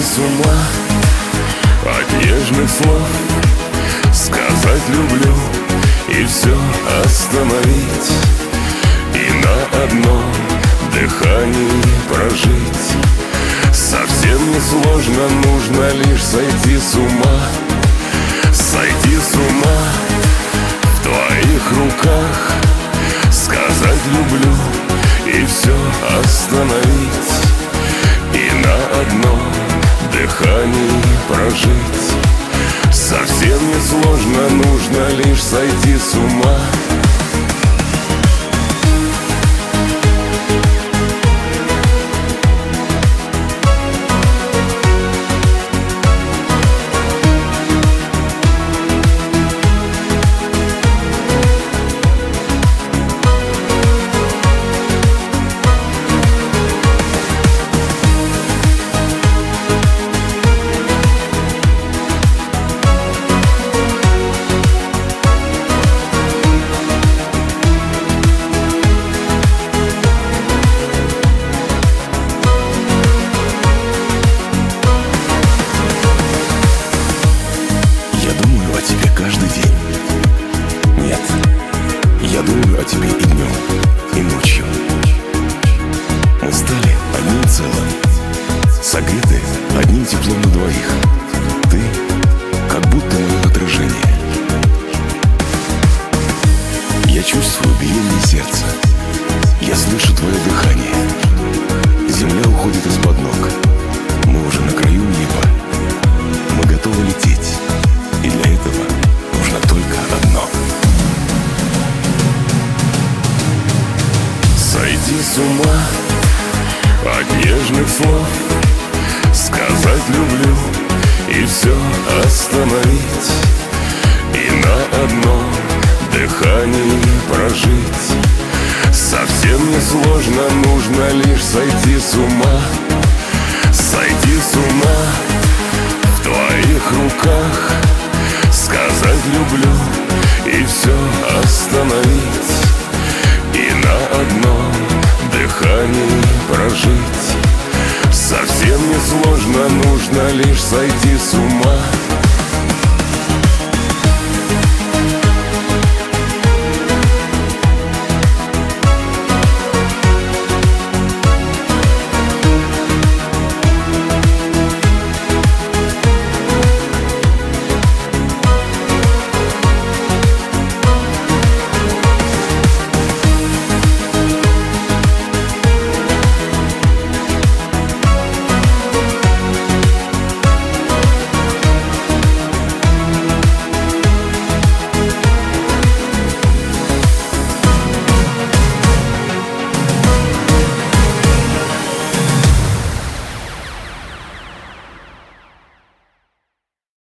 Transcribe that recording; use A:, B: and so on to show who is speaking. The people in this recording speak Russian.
A: с ума от нежных слов, сказать люблю и все остановить, и на одном дыхании прожить. Совсем не сложно, нужно лишь сойти с ума. Сойти с ума в твоих руках, сказать люблю и все остановить, и на одном дыхании прожить. Совсем не сложно, нужно лишь сойти с ума.
B: Каждый день. Нет, я думаю о тебе и днем, и ночью. Мы стали одним целым, согреты одним теплом на двоих. Ты как будто мое отражение. Я чувствую биение сердца, я слышу твое дыхание. Земля уходит из-под ног, мы уже на краю неба. Мы готовы лететь, и для этого нужно только одно.
A: Сойти с ума от нежных слов, сказать люблю и все остановить, и на одном дыхании прожить. Совсем не сложно, нужно лишь сойти с ума. Сойти с ума в твоих руках, сказать люблю и все остановить, и на одном дыхании прожить. Совсем не сложно, нужно лишь сойти с ума.